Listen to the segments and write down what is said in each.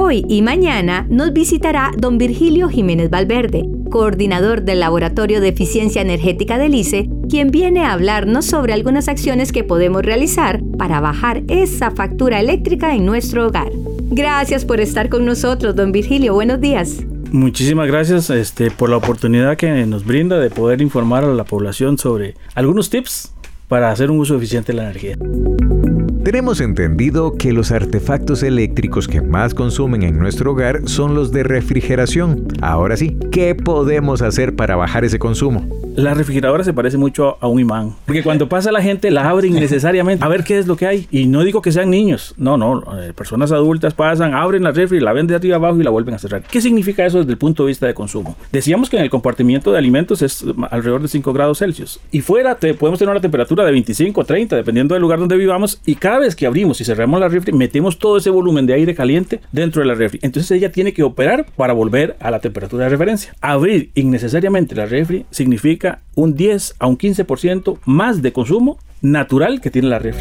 Hoy y mañana nos visitará don Virgilio Jiménez Valverde, coordinador del Laboratorio de Eficiencia Energética del ICE, quien viene a hablarnos sobre algunas acciones que podemos realizar para bajar esa factura eléctrica en nuestro hogar. Gracias por estar con nosotros, don Virgilio. Buenos días. Muchísimas gracias por la oportunidad que nos brinda de poder informar a la población sobre algunos tips para hacer un uso eficiente de la energía. Tenemos entendido que los artefactos eléctricos que más consumen en nuestro hogar son los de refrigeración. Ahora sí, ¿qué podemos hacer para bajar ese consumo? La refrigeradora se parece mucho a un imán, porque cuando pasa la gente la abre innecesariamente a ver qué es lo que hay. Y no digo que sean niños, no, personas adultas pasan, abren la refri, la ven de arriba abajo y la vuelven a cerrar. ¿Qué significa eso desde el punto de vista de consumo? Decíamos que en el compartimiento de alimentos es alrededor de 5 grados Celsius. Y fuera podemos tener una temperatura de 25 o 30, dependiendo del lugar donde vivamos, y cada vez que abrimos y cerramos la refri, metemos todo ese volumen de aire caliente dentro de la refri. Entonces ella tiene que operar para volver a la temperatura de referencia. Abrir innecesariamente la refri significa un 10 a un 15% más de consumo natural que tiene la refri.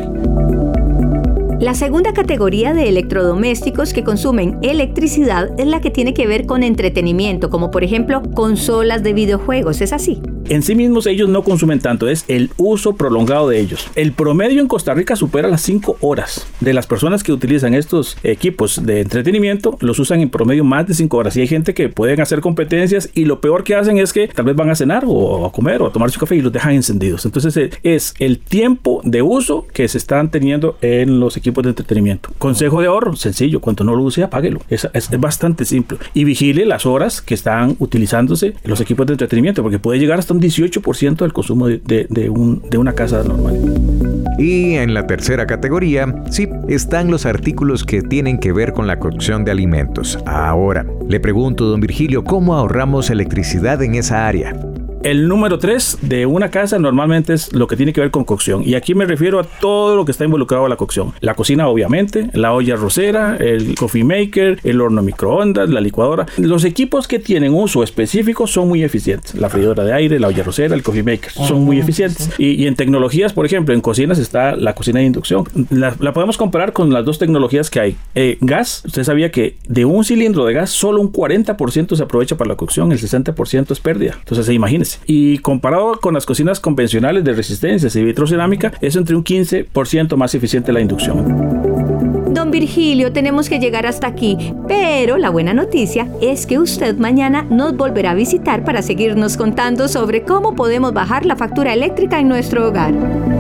La segunda categoría de electrodomésticos que consumen electricidad es la que tiene que ver con entretenimiento, como por ejemplo consolas de videojuegos. ¿Es así? En sí mismos ellos no consumen tanto, es el uso prolongado de ellos. El promedio en Costa Rica supera las 5 horas. De las personas que utilizan estos equipos de entretenimiento, los usan en promedio más de 5 horas. Y hay gente que pueden hacer competencias y lo peor que hacen es que tal vez van a cenar o a comer o a tomar su café y los dejan encendidos. Entonces es el tiempo de uso que se están teniendo en los equipos de entretenimiento. Consejo de ahorro, sencillo, cuando no lo use, apáguelo. Es bastante simple. Y vigile las horas que están utilizándose los equipos de entretenimiento, porque puede llegar hasta un 18% del consumo de una casa normal. Y en la tercera categoría, sí, están los artículos que tienen que ver con la cocción de alimentos. Ahora, le pregunto, don Virgilio, ¿cómo ahorramos electricidad en esa área? El número 3 de una casa normalmente es lo que tiene que ver con cocción. Y aquí me refiero a todo lo que está involucrado en la cocción. La cocina, obviamente, la olla arrocera, el coffee maker, el horno microondas, la licuadora. Los equipos que tienen uso específico son muy eficientes. La freidora de aire, la olla arrocera, el coffee maker son muy eficientes. Y en tecnologías, por ejemplo, en cocinas está la cocina de inducción. La podemos comparar con las dos tecnologías que hay. Gas, usted sabía que de un cilindro de gas solo un 40% se aprovecha para la cocción, el 60% es pérdida. Entonces, imagínense. Y comparado con las cocinas convencionales de resistencia y vitrocerámica, es entre un 15% más eficiente la inducción. Don Virgilio, tenemos que llegar hasta aquí, pero la buena noticia es que usted mañana nos volverá a visitar para seguirnos contando sobre cómo podemos bajar la factura eléctrica en nuestro hogar.